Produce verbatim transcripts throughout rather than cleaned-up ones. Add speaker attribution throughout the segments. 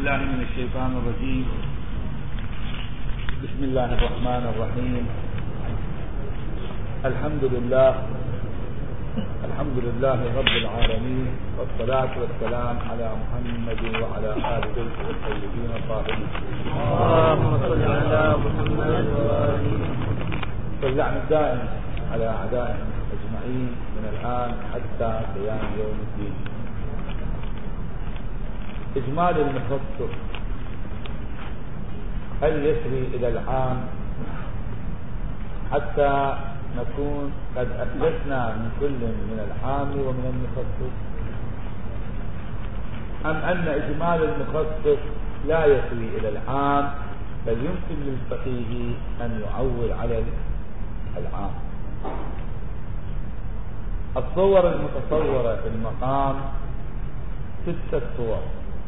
Speaker 1: بالله من الشيطان الرجيم. بسم الله الرحمن الرحيم. الحمد لله الحمد لله رب العالمين، والصلاة والسلام على محمد وعلى آل بيته الطيبين الطاهرين.
Speaker 2: اللهم صل على محمد وآله.
Speaker 1: واللعن الدائم على أعدائهم أجمعين من الآن حتى قيام يوم الدين. إجمال المخصص هل يسري إلى العام حتى نكون قد أفلسنا من كل من العام ومن المخصص، أم أن إجمال المخصص لا يسري إلى العام بل يمكن للفقيه أن يعول على العام؟ الصور المتصورة في المقام ستة صور.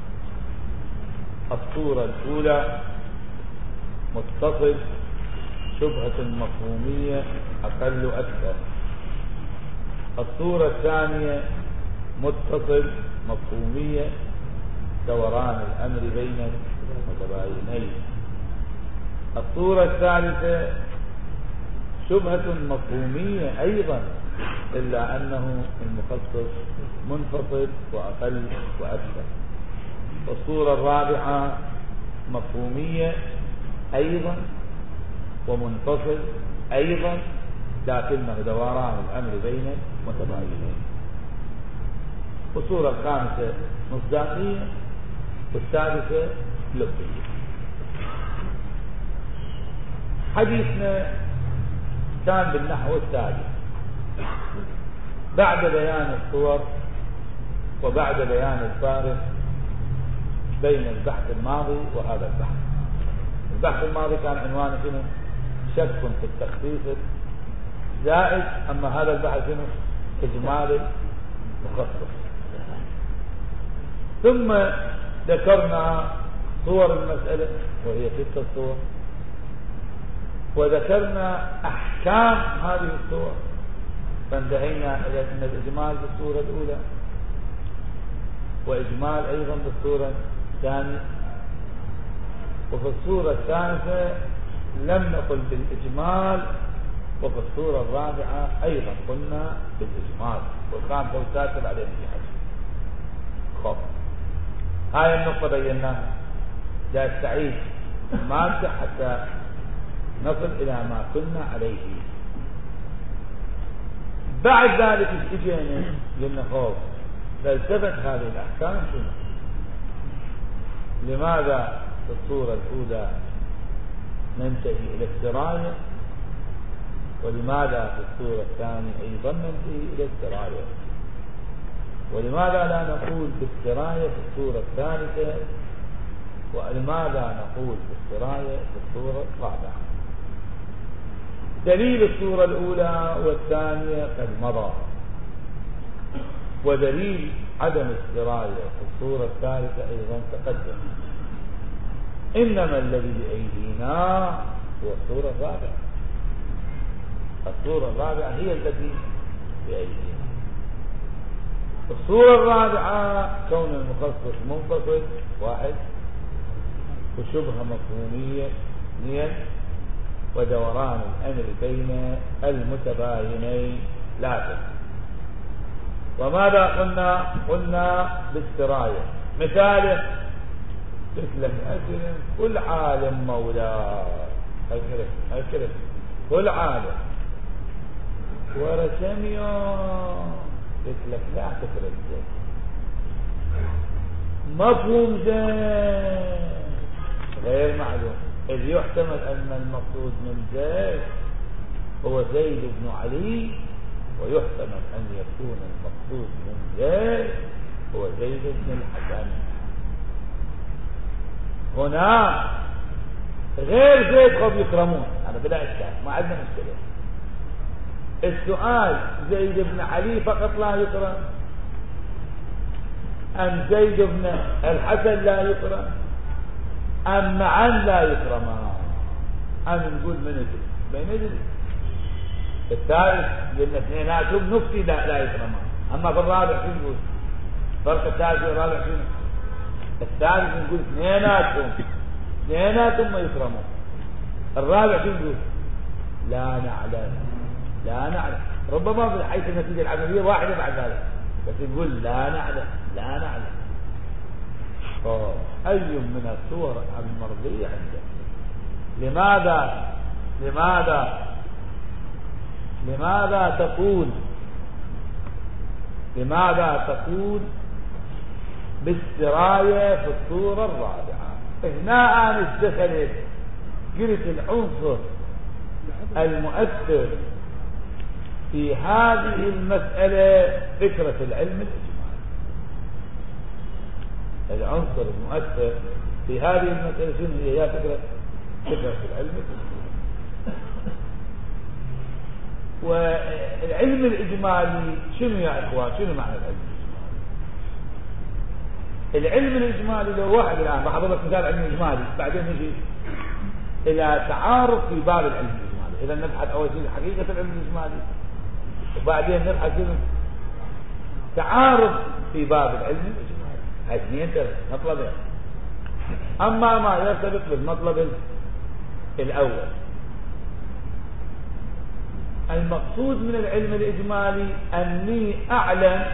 Speaker 1: الصورة الأولى متصل شبهة مفهومية أقل أكثر. الصورة الثانية متصل مفهومية دوران الأمر بين المتباينين. الصورة الثالثة شبهة مفهومية أيضا إلا أنه المخصص منفصل وأقل وأكثر. الصورة الرابعة مفهومية أيضا ومنفصل أيضا لكنه دوران الأمر بين متباينين. والصورة الخامسة مصداقية، والسادسة لفظية. حديثنا كان بالنحو التالي: بعد بيان الصور وبعد بيان الفارق بين البحث الماضي وهذا البحث. البحث الماضي كان عنوانه شنو؟ شك في التخصيص زائد، أما هذا البحث شنو؟ إجمال مخصص. ثم ذكرنا صور المسألة وهي ستة صور، وذكرنا أحكام هذه الصور، فانتهينا إلى أن الإجمال بالصورة الأولى وإجمال أيضا بالصورة الثانية، وفي الصورة الثالثة لم نقل بالإجمال، وفي الصورة الرابعة أيضا قلنا بالإجمال، والخامسة والسادسة عليه في حاجة. خب هاي النقطة بيناها، لا استعيد المادة حتى نصل إلى ما كنا عليه. بعد ذلك اجينا قلنا خوف فالتفت هذه الأحكام شنو؟ لماذا في الصورة الأولى ننتهي إلى السراية، ولماذا في الصورة الثانية أيضا ننتهي إلى السراية، ولماذا لا نقول بالسراية في الصورة الثالثة، ولماذا نقول بالسراية في الصورة الرابعة؟ دليل الصورة الأولى والثانية قد مضى، ودليل عدم السراية في الصورة الثالثة أيضا تقدم. إنما الذي بأيدينا هو الصورة الرابعة. الصورة الرابعة هي التي بأيدينا. الصورة الرابعة كون المخصص منفصل واحد، وشبهة مفهومية اثنين، ودوران الأمر بين المتباينين ثلاثة. وماذا قلنا؟ قلنا بالسراية. مثاله مثل أكرم كل عالم مولاه، أكرم أكرم كل عالم، ورسم يوم قلت لك لا تكرم زين. مفهوم زين غير معلوم، إذ يحتمل أن المقصود من زيد هو زيد بن علي، ويحتمل أن يكون المقصود من زيد هو زيد بن الحسن. هنا غير زيد قد يكرمون، أنا بلا إشكال، ما عندنا مشكلة. السؤال زيد بن علي فقط لا يكرم، أم زيد بن الحسن لا يكرم، أم معا لا يكرمان؟ أم نقول من ندري من ندري الثالث لأن اثنيناتهم نفتي لا, لا يكرمان. أما في الرابع شو نقول؟ فرق الثالث والرابع شنو؟ الثالث نقول اثنيناتهم اثنيناتهم ما يكرمون. الرابع شو نقول؟ لا نعلم لا نعلم، ربما من حيث النتيجة العملية واحدة بعد ذلك، بس نقول لا نعلم لا نعلم. أوه. أي من الصور المرضية عندك؟ لماذا لماذا لماذا تقول لماذا تقول بالسراية في الصورة الرابعة؟ هنا أنا اشتغلت قلت العنصر المؤثر في هذه المسألة فكرة العلم الإجمالي. العنصر المؤثر في هذه المسألة شنو هي؟ هي فكرة فكرة العلم الإجمالي. والعلم الإجمالي شنو يا إخوان؟ شنو معنى العلم الإجمالي؟ العلم الإجمالي لو واحد الآن بحضر لك مثال علم إجمالي، بعدين نجي إلى تعارف في باب العلم الإجمالي. إذا نبحث أول شيء حقيقة العلم الإجمالي، وبعدين نبحث تعارف في باب العلم الإجمالي. هاي اثنين مطلبين. أما ما يرتبط بالمطلب الأول، المقصود من العلم الإجمالي أني أعلم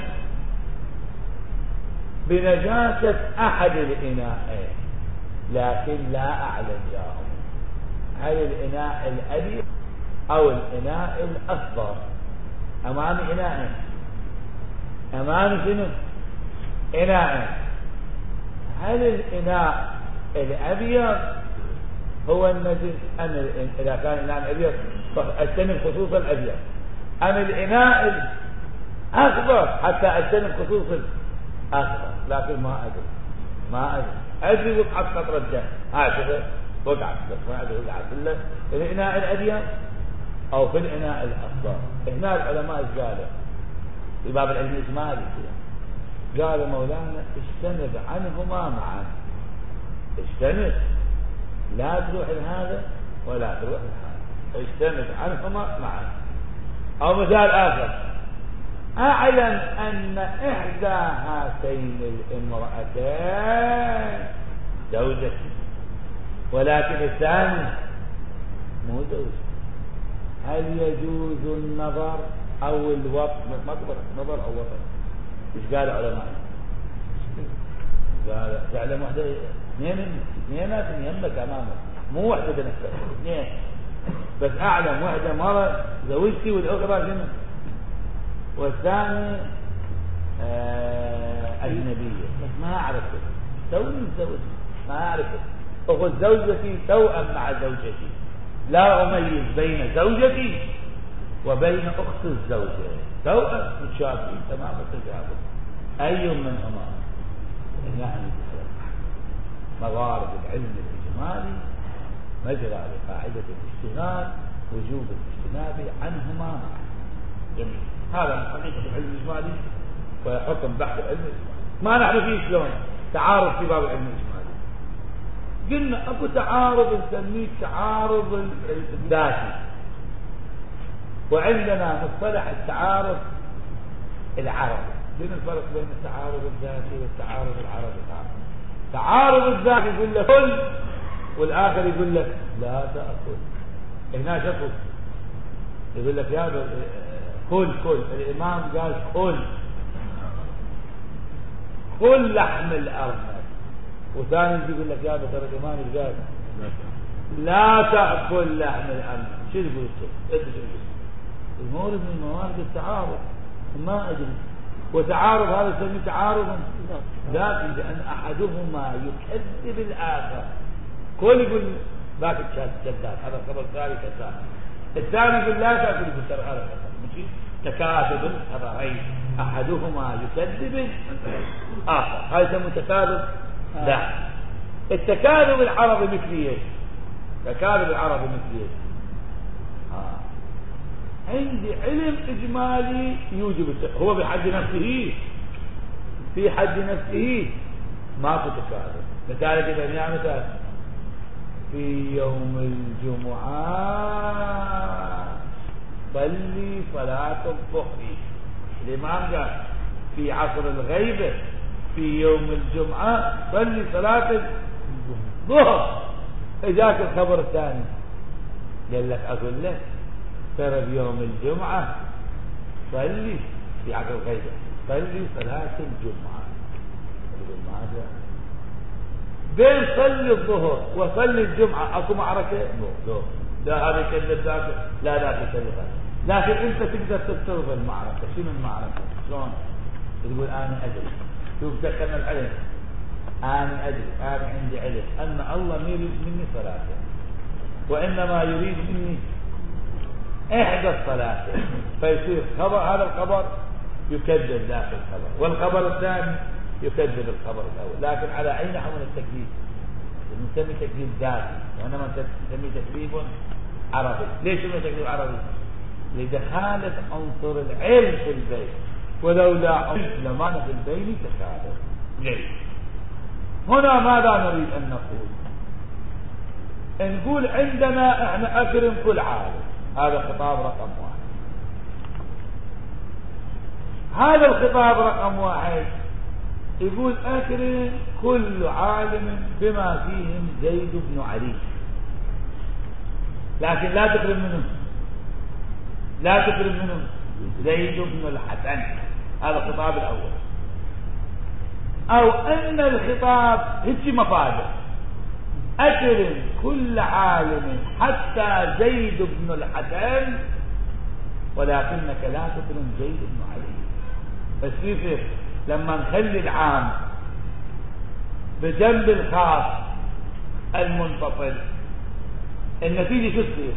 Speaker 1: بنجاسة أحد الإناءين، لكن لا أعلم يا أم هل الإناء الأبيض أو الإناء الأصفر. أمامي إناءين، أمامي شنو؟ إناءين. هل الإناء الأبيض هو النجس أم إذا كان الإناء الأبيض أجتنب خصوص الأبيض، أم الإناء الأخضر حتى أجتنب خصوص الأخضر؟ لكن ما أدري ما أدري أدري وقعت قطرة الدم هكذا وقعت، بس ما أدري وقعت إلا في الإناء الأبيض أو في الإناء الأخضر. هنا العلماء قالوا في باب العلم الإجمالي قالوا مولانا اجتنب عنهما معا، اجتنب، لا تروح لهذا ولا تروح لهذا، اجتنب عنهما معا. أو مثال آخر، أعلم أن إحدى هاتين الامرأتين زوجتي ولكن الثاني مو زوجتي، هل يجوز النظر أو الوطء؟ نظر أو وطء. إيش قال علماء؟ قال تعلم واحدة اثنين اثنينات يمك أمامك، مو واحدة نفسها اثنين، بس أعلم واحدة مرة زوجتي والأخرى شنو؟ والثاني آه أجنبية، بس ما أعرفه توني زوجتي ما أعرفه، أخذ زوجتي توأم مع زوجتي، لا أميز بين زوجتي وبين أخت الزوجة، توأم متشابهين تمام التشابه، أي منهما؟ يعني مغارب العلم الإجمالي مجرى لقاعدة الاجتهاد وجوب الاجتناب عنهما معا. جميل. هذا من حقيقة العلم الإجمالي وحكم بحث العلم الإجمالي. ما نحن فيه شلون تعارض في باب العلم الإجمالي. قلنا أكو تعارض نسميه تعارض الذاتي، وعندنا مصطلح التعارض العربي. شنو الفرق بين التعارض الذاتي والتعارض العربي؟ تعارض الذاتي يقول لك كل، والآخر يقول لك لا تأكل. هنا شكو يقول لك يا كل كل الإمام قال كل كل لحم الأرنب، وثاني يقول لك يا ترى الإمام قال لا تأكل لحم الأرنب. شو يقول انت؟ المورد من موارد التعارض ما أدري، وتعارض هذا يسميه تعارضا ذاتي، لأن أحدهما يكذب الآخر. كل يقول ذاك الكذاب هذا خبر ثاني كذاب، الثاني يقول لا تأكل بالشر هذا كذاب. تكاذب الخبرين أحدهما يكذب الآخر، هذا يسمى تكاذب ذاتي. التكاذب العربي مثلي ايش؟ تكاذب العربي مثلي ايش؟ آه. عندي علم إجمالي يوجب التكاذب، هو بحد نفسه في حد نفسه ماكو تكاذب. مثال كده يعني مثال في يوم الجمعة صلي صلاة الظهر، الإمام قال في عصر الغيبة في يوم الجمعة صلي صلاة الظهر. اجاك الخبر الثاني قال لك اقول لك ترى بيوم الجمعة صلي في عقل الغيبة صلي صلاة الجمعة. يقول ماذا بين صلي الظهر وصلي الجمعة اكو معركة؟ لا لا هذا يكذب ذاك لا لا تكذب. لكن انت تقدر تتصرف المعركة. شنو المعركة؟ شلون؟ تقول انا ادري. شوف دخلنا العلم. انا ادري انا عندي علم ان الله ما يريد مني صلاة وانما يريد مني احدى الصلاة. فيصير خبر هذا الخبر يكذب ذاك الخبر والخبر الثاني يكذب الخبر الاول. لكن على اي نحو من التكذيب؟ نسمي تكذيب ذاتي وانما نسمي تكذيب عربي. ليش نسمي تكذيب عربي؟ لدخالة عنصر العلم في البيت. ولولا علم لما في البين تخالف. ليش؟ هنا ماذا نريد ان نقول؟ نقول عندنا احنا اكرم كل عالم. هذا خطاب رقم واحد. هذا الخطاب رقم واحد يقول اكرم كل عالم بما فيهم زيد بن علي. لكن لا تكرم منهم لا تكرم منهم زيد بن الحسن. هذا الخطاب الاول. او ان الخطاب هيك مفاده اكرم كل عالم حتى زيد بن الحسن ولكنك لا تكرم زيد بن علي. بس كيف لما نخلي العام بجنب الخاص المنفصل النتيجة شو تصير؟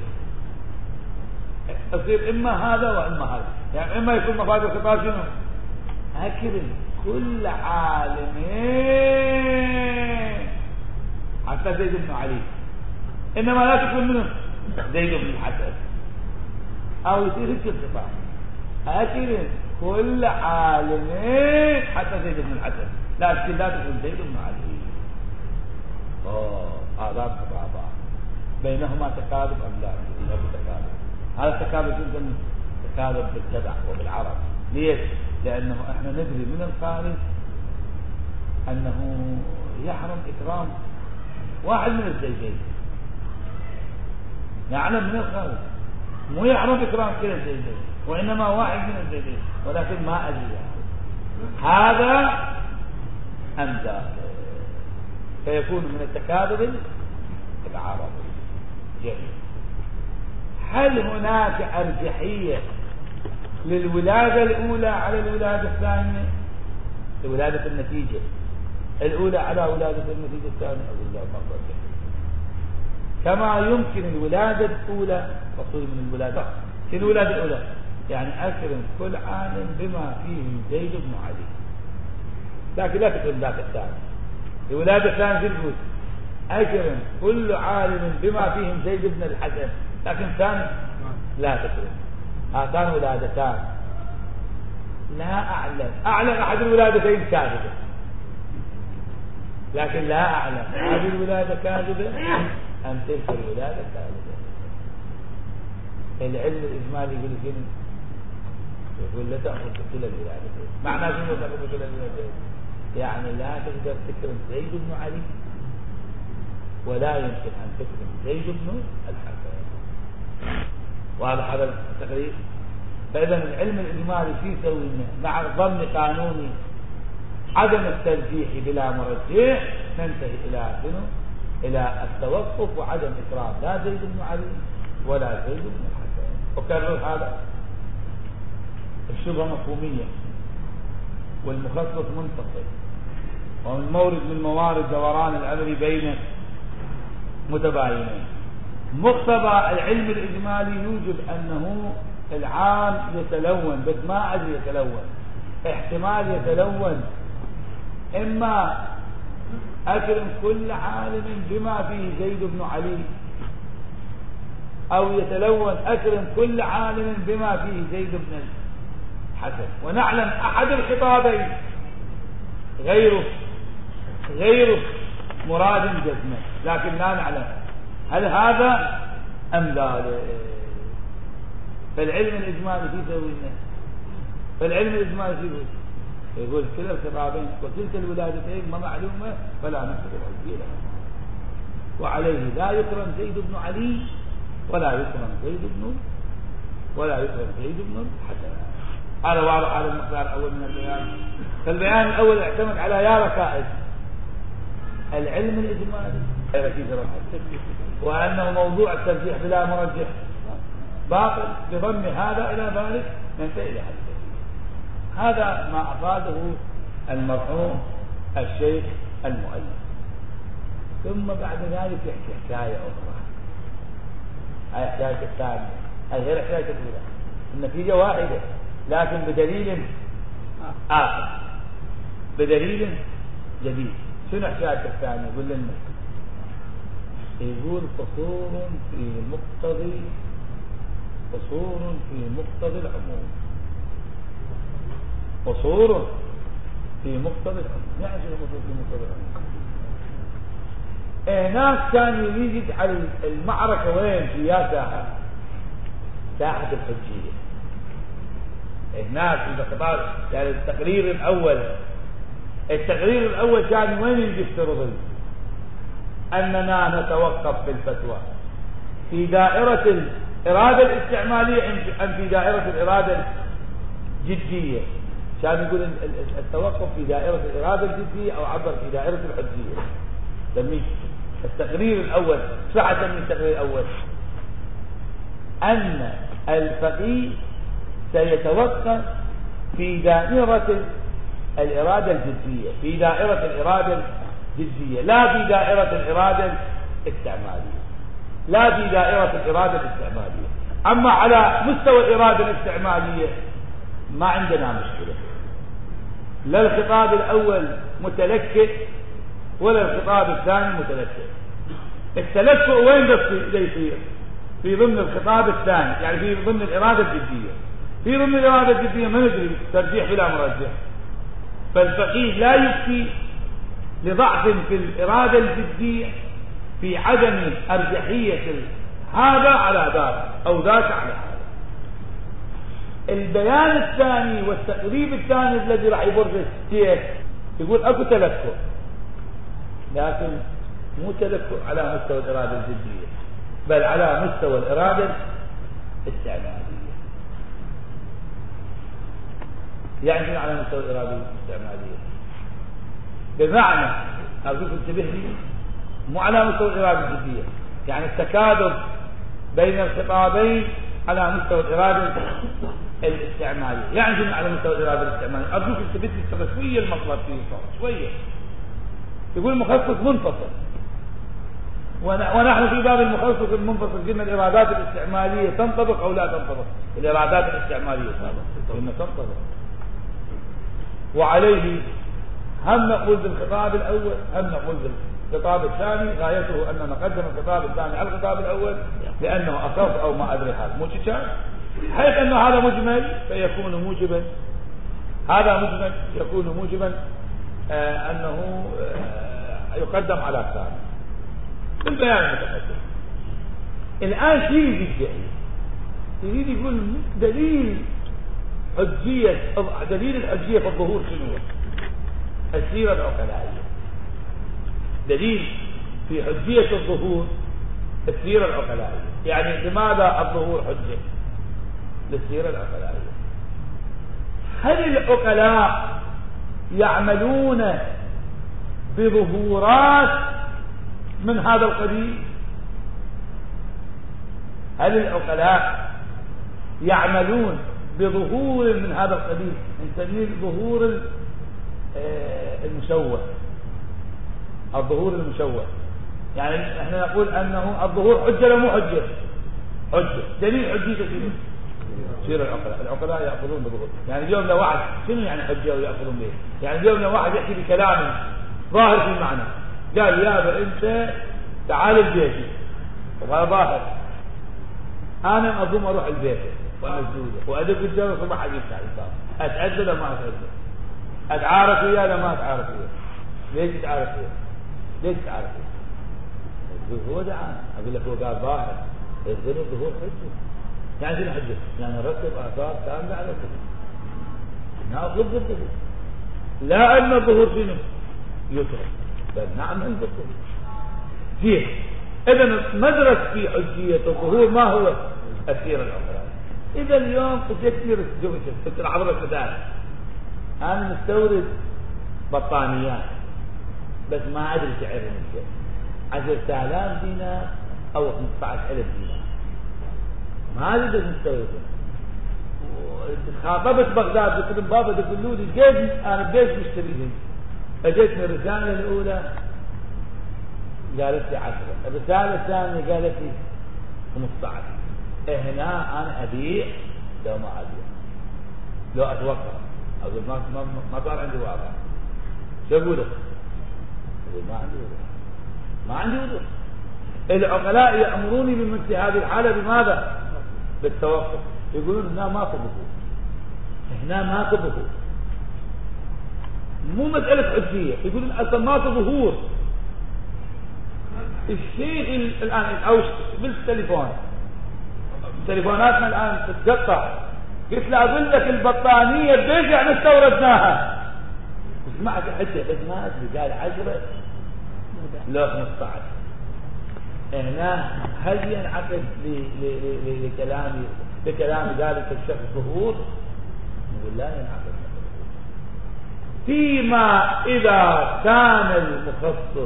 Speaker 1: تصير اما هذا واما هذا. يعني اما يكون مفاد الخطاب شنو؟ اكرم كل عالم حتى زيد بن علي. انما لا تكون منه زيد بن الحسن. او يصير هيك الخطاب اكرم كل عالم حتى زيد بن الحسن لكن لا تكون زيد بن علي. اوه هذا الخطابات بينهما تكاذب ام لا؟ لا تكاذب. هذا التكاذب جدا تكاذب بالتبع وبالعرب. ليش؟ لانه احنا ندري من الخارج انه يحرم اكرام واحد من الزيدين. نعلم من الخارج مو يحرم اكرام كلا الزيدين وانما واحد من الزيدين ولكن ما ادري هذا ام ذاك. فيكون من التكاذب العربي. جميل. هل هناك ارجحيه للولاده الاولى على الولاده الثانيه؟ الولاده النتيجه الاولى على ولاده النتيجه الثانيه؟ اقول لا ما ارجح. كما يمكن الولاده الاولى تصير من الولاده. شنو الولاده الاولى؟ يعني اكرم كل عالم بما فيه زيد بن علي لكن لا تكرم ذاك الثاني. الولاده الثانيه تقول اكرم كل عالم بما فيهم زيد بن الحسن لكن ثاني لا تكرم. هاتان ولادتان لا اعلم اعلم احد الولادتين كاذبه لكن لا اعلم هذه الولاده كاذبه ام تلك الولاده كاذبه. العلم الاجمالي يقول شنو؟ يقول لا تاخذ كل الولادتين. معناه شنو تاخذ كل الولادتين؟ يعني لا تقدر تكرم زيد بن علي ولا يمكن ان تكرم زيد بن الحسن. وهذا هذا التقرير. فاذا العلم الاجمالي في يسوي مع ضمن قانون عدم الترجيح بلا مرجح ننتهي الى شنو؟ الى التوقف وعدم اكرام لا زيد بن علي ولا زيد بن الحسن. وكرر هذا الشبهه مفهوميه والمخصص منفصل ومن مورد من موارد دوران الامر بين متباينين. مقتضى العلم الاجمالي يوجب انه العام يتلون بس ما ادري يتلون احتمال يتلون اما اكرم كل عالم بما فيه زيد بن علي او يتلون اكرم كل عالم بما فيه زيد بن الحسن. ونعلم احد الخطابين غيره غيره مراد جزمه لكن لا نعلم هل هذا ام ذلك. فالعلم الاجمالي في سوينا فالعلم الاجمالي في يقول كلا الخطابين وتلك الولادتين ما معلومة فلا نسب الحجية لها. وعليه لا يكرم زيد بن علي ولا يكرم زيد بن ولا يكرم زيد بن الحسن. هذا واضح على المقدار الأول من البيان. فالبيان الأول اعتمد على يا ركائز العلم الإجمالي وأنه موضوع الترجيح بلا مرجح باطل بضم هذا إلى ذلك ننتهي إلى حد. هذا ما أفاده المرحوم الشيخ المؤلف. ثم بعد ذلك يحكي حكاية أخرى. هاي حكاية الثانية، هاي غير حكاية الأولى، النتيجة واحدة لكن بدليل آخر، بدليل جديد. شنو حكاية الثانية؟ يقول لنا يقول قصور في مقتضي قصور في مقتضي العموم. قصور في مقتضى العموم. يعني شنو قصور في مقتضى العموم؟ هناك كان يريد على المعركة وين في يا ساحة ساحة الحجية. هناك في الخطاب يعني التقرير الأول التقرير الأول كان وين يجي يفترض أننا نتوقف في الفتوى في دائرة الإرادة الاستعمالية أم في دائرة الإرادة الجدية. كان يقول التوقف في دائرة الإرادة الجدية أو عبر في دائرة الحجية. سميه التقرير الأول. شو سميه التقرير الأول؟ أن الفقيه سيتوقف في دائرة الإرادة الجدية، في دائرة الإرادة الجدية، لا في دائرة الإرادة الاستعمالية، لا في دائرة الإرادة الاستعمالية. أما على مستوى الإرادة الاستعمالية ما عندنا مشكلة، لا الخطاب الأول متلكئ ولا الخطاب الثاني متلكئ. التلكؤ وين بس يصير؟ في ضمن الخطاب الثاني، يعني في ضمن الإرادة الجدية. في ضمن الإرادة الجدية ما ندري، ترجيح بلا مرجح. فالفقيه لا يفتي لضعف في الإرادة الجدية في عدم أرجحية هذا على ذاك أو ذاك على هذا. البيان الثاني والتقريب الثاني الذي راح يبرز الشيخ يقول اكو تلكؤ، لكن مو تلكؤ على مستوى الإرادة الجدية بل على مستوى الإرادة الاستعمالية. يعني على مستوى الإرادة الاستعمالية بمعنى أقول انتبه لي، مو على مستوى الإرادة الجدية، يعني التكاذب بين الخطابين على مستوى الإرادة الاستعمالية. يعني على مستوى الإرادة الاستعمالية أرجوك انتبه لي شوية المطلب فيه شوية. يقول مخصص منفصل، ونحن في باب المخصص المنفصل قلنا الإرادات الاستعمالية تنطبق أو لا تنطبق. الإرادات الاستعمالية قلنا تنطبق، وعليه هم نقول بالخطاب الأول هم نقول بالخطاب الثاني. غايته أن نقدم الخطاب الثاني على الخطاب الأول لأنه أخف أو ما أدري هذا مو كان، حيث أن هذا مجمل فيكون موجبا، هذا مجمل يكون موجبا آه أنه آه يقدم على الثاني بالبيان المتقدم. الآن شيء يجي يريد يقول دليل حجية دليل الحجية في الظهور شنو؟ السيرة العقلائية. دليل في حجية الظهور السيرة العقلائية. يعني لماذا الظهور حجة للسيرة العقلائية؟ هل العقلاء يعملون بظهورات من هذا القبيل؟ هل العقلاء يعملون بظهور من هذا القبيل؟ نسميه ظهور المشوه، الظهور المشوه. يعني احنا نقول انه الظهور حجه ولا مو حجه؟ حجه. دليل حجيته شنو؟ سير العقلاء. العقلاء ياخذون بظهور. يعني اليوم لو واحد شنو يعني حجه وياخذون به؟ يعني اليوم لو واحد يحكي بكلام ظاهر في المعنى قال يابا انت تعال البيت وهذا ظاهر، انا اقوم اروح البيت وانا مسدوده وادق الدرس وما حد يفتح الباب، اتعدى ولا ما اتعدى؟ اتعارف وياه ولا ما اتعارف وياه؟ ليش تتعارف وياه؟ ليش تتعارف وياه؟ هو دعانا. اقول لك هو قال ظاهر الذنب ظهور حجه. يعني شنو حجه؟ يعني نرتب اثار كامله على الكذب، ناخذ بالدليل. لا أن الظهور شنو يترك، بل نعمل بالظهور فيه. إذن مدرسة في حجية الظهور ما هو أسير العقلاء. إذا اليوم تكثير تكثير عبر المثال، أنا مستورد بطانيات بس ما أدري سعرهم كيف، عشرة آلاف دينار أو خمسة عشر ألف دينار، ما أدري بس مستوردهم. خاطبت بغداد قلت لهم بابا تقولوا لي جيد أنا بيش مشتريهم. أجتني الرسالة الأولى قالت لي عشرة، الرسالة الثانية قالت لي خمسة عشر. هنا أنا أبيع لو ما أبيع، لو أتوقع أقول ما ما ما صار عندي واقع، شو أقول لك؟ أقول ما عندي وضوح، ما عندي وضوح. العقلاء يأمروني بمثل هذه الحالة بماذا؟ بالتوقف. يقولون هنا ما تبقوا، هنا ما تبقوا، مو مسألة حجية. يقولون أصلا ما ظهور. الشيء الآن أو بالتليفون، تليفوناتنا الآن تتقطع، قلت له أقول لك البطانية بيش يعني استوردناها، سمعت حتى بس ما أدري قال عشرة لا خمسة عشر. هنا هل ينعقد لكلامي لكلام ذلك الشخص ظهور؟ نقول لا ينعقد. فيما إذا كان المخصص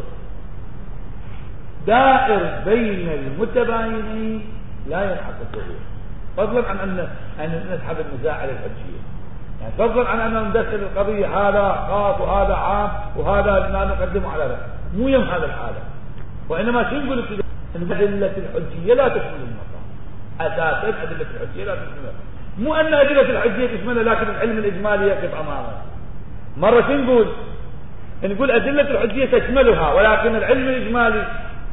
Speaker 1: دائر بين المتباينين لا ينعقد ظهور، فضلا عن أن أن نسحب النزاع على الحجية، يعني فضلا عن أن ندخل القضية هذا خاص وهذا عام وهذا لا نقدمه على ذلك، مو يم هذا الحالة. وإنما شو نقول كذا؟ أن أدلة الحجية لا تشمل المقام، أساسا أدلة الحجية لا تشملها، مو أن أدلة الحجية تشملها لكن العلم الإجمالي يقف أمامها. مرة شو نقول؟ نقول أدلة الحجية تشملها ولكن العلم الإجمالي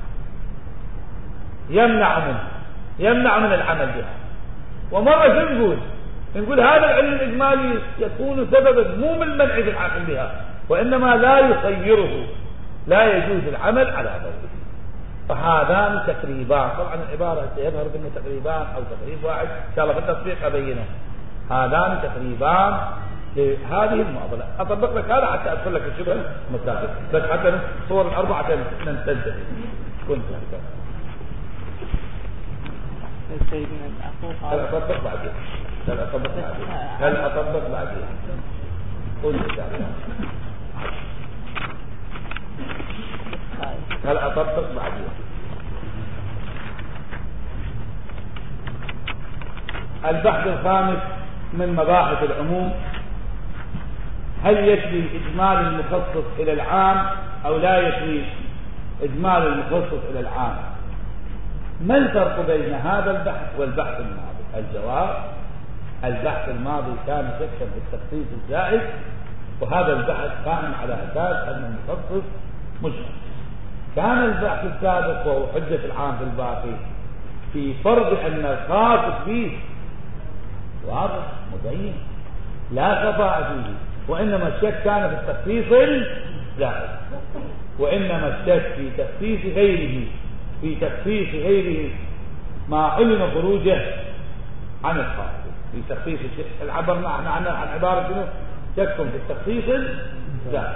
Speaker 1: يمنع منه يمنع من العمل بها. ومرة شو نقول؟ نقول هذا العلم الإجمالي يكون سببا مو من منع العقل بها وإنما لا يصيره، لا يجوز العمل على ضوءه. فهذان تقريبان، طبعا العبارة سيظهر بأنه تقريبان أو تقريب واحد إن شاء الله في التطبيق أبينه. هذان تقريبان لهذه المعضلة. أطبق لك هذا حتى أدخل لك الشبه المسائل، بس حتى صور الأربعة ننتجه. كنت هل أطبق بعدين؟ هل أطبق بعدين؟ هل أطبق بعدين؟ قل هل أطبق بعدين؟ البحث الخامس من مباحث العموم: هل يشمل إجمال المخصص إلى العام أو لا يشمل إجمال المخصص إلى العام؟ ما الفرق بين هذا البحث والبحث الماضي؟ الجواب: البحث الماضي كان شكا في التخصيص الزائد، وهذا البحث قائم على أساس أن المخصص مجمل. كان البحث السابق وهو حجة العام في الباقي في فرض أن الخاص فيه واضح مبين لا خفاء فيه، وإنما الشك كان في التخصيص الزائد، وإنما الشك في تخصيص غيره في تخصيص غيره ما علم خروجه عن الخاص. في تخصيص العبر معنا عن عبارة شنو؟ شك في التخصيص الزائد.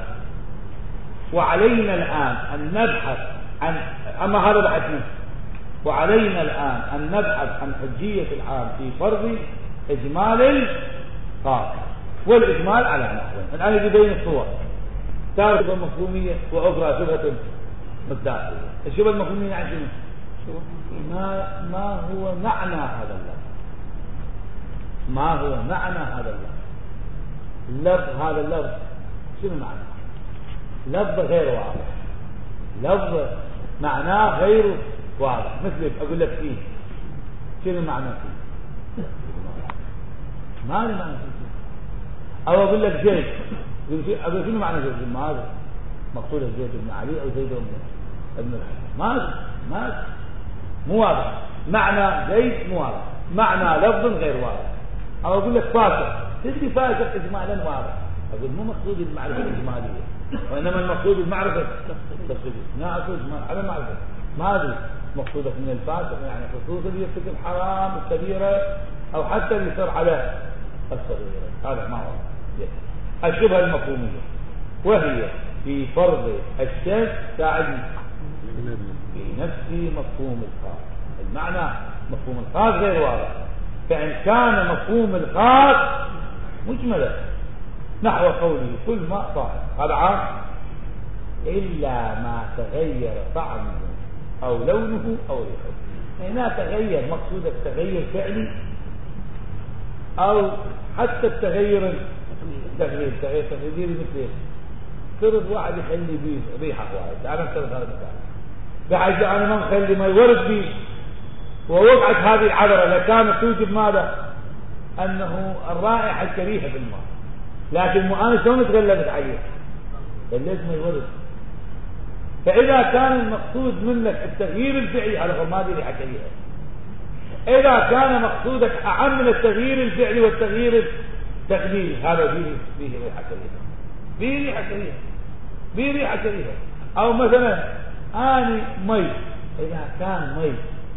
Speaker 1: وعلينا الآن أن نبحث عن أما هذا بحثنا وعلينا الآن أن نبحث عن حجية العام في فرض إجمال الخاص، والإجمال على نحوين. الآن يجي بين الصور: شبهة مفهومية وأخرى شبهة مداخلة. الشبهة المفهومية يعني شنو؟ ما ما هو معنى هذا اللفظ؟ ما هو معنى هذا اللفظ؟ لفظ هذا اللفظ شنو معناه؟ لفظ غير واضح، لفظ معناه غير واضح. مثل أقول لك فيه، شنو معنى فيه؟ ما له معنى فيه. أو أقول لك زيد، أقول شنو معنى زيد؟ ما هذا مقصود زيد بن علي أو زيد بن الحسن، ما هذا ما مو واضح. معنى زيد مو واضح، معنى لفظ غير واضح. أو أقول لك فاسق، تدري فاسق إجمالا واضح، أقول مو مقصود المعرفة الإجمالية وإنما المقصود المعرفة التفصيلية. لا أقول على معرفة ما أدري مقصودك من الفاسق يعني خصوصا اللي يرتكب الحرام الكبيرة أو حتى اللي يصير على الصغيرة، هذا ما هو. الشبهة المفهومية، وهي في فرض الشك ساعدني في نفس مفهوم الخاص. المعنى مفهوم الخاص غير واضح، فإن كان مفهوم الخاص مجملا نحو قوله كل ماء طاهر هذا عام، إلا ما تغير طعمه أو لونه أو ريحه. هنا تغير مقصود التغير فعلي أو حتى التغير التغيير تغيير تغيير مثل فرض واحد يخلي بيه ريحة واحد. أنا افترض هذا المثال بحيث أنا ما نخلي ما يورد بيه ووقعت هذه العذرة لكانت توجب ماذا؟ أنه الرائحة الكريهة في الماء، لكن أنا شلون تغلبت عليه؟ ليش ما يورد؟ فإذا كان المقصود منك التغيير الفعلي هذا ما به ريحة كريهة. إذا كان مقصودك أعم من التغيير الفعلي والتغيير التقليدي هذا فيه فيه ريحة كريهة، فيه ريحة كريهة، فيه ريحة كريهة. أو مثلا آني مي، إذا كان مي